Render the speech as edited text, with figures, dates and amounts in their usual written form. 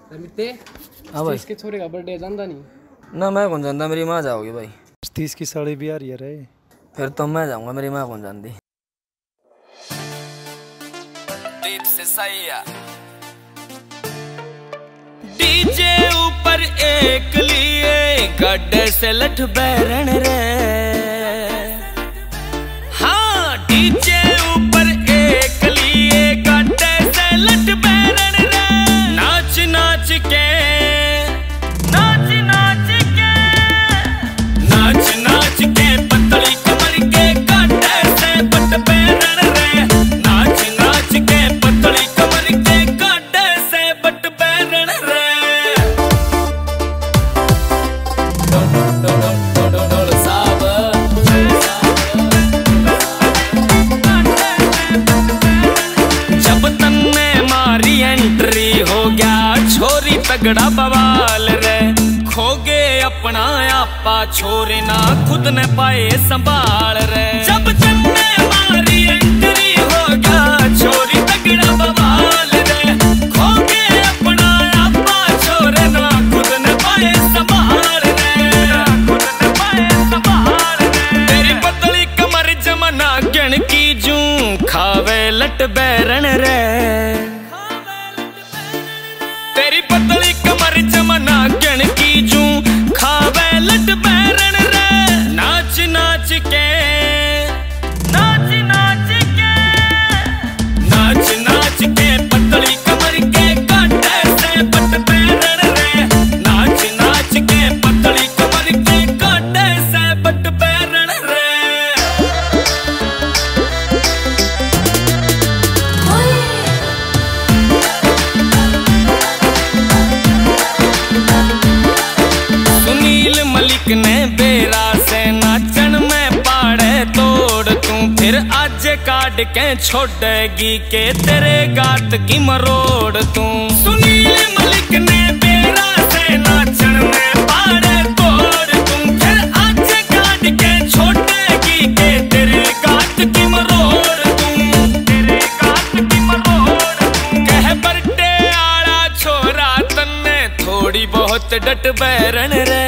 रमिते हाँ भाई, इसके छोरे का बर्थडे जानता नहीं ना मैं कौन जानता, मेरी माँ जाओगी भाई। 30 की साड़ी भी आ रही है रे। फिर तो मैं जाऊंगा, मेरी माँ कौन जानती। दीप से सही है। डीजे ऊपर एक लिए गड्ढे से लठ बैरन रे। हाँ डीजे ऊपर एक लिए गड्ढे से लठ बैरन रे। नाच नाच के नाच नाच के नाच नाच के पतली कमर के गड्ढे से बट बैरन रे। नाच नाच के पतली कमर के गड्ढे से बट बैरन रे। जब तन्ने मारी एंट्री हो गया छोरी तगड़ा बवाल रे। खो गए अपना आपा छोरे ना खुद ने पाए संभाल रे। जब तन्ने मारी एंट्री हो गया छोरी तगड़ा बवाल रे। खो गए अपना आपा छोरे ना खुद ने पाए संभाल रे। खुद ने पाए संभाल रे। तेरी पतली कमर जमना गण की जूं खावे लट बैरन रे। तेरी पतली कमर जमना गण की जूं खावे लट बैरन रे। नाच नाच के नाच नाच के नाच नाच के पतली कमर के गड्ढे से बट बैरन रे। नाच नाच के पतली कमर के गड्ढे से बट बैरन रे। सुनील मलिक ने बेरा से नाचन में पाड़े तोड़ तू। फिर आज काट के छोड़ेगी के तेरे गात की मरोड़ तू। सुनील मलिक ने बेरा से नाचन में पाड़े तोड़ तू। फिर आज काट के छोड़ेगी के तेरे गात की मरोड़ तू। तेरे गात की मरोड़ तू। कह बर्थडे आला छोरा तन्ने थोड़ी बहुत डट बैरन रे।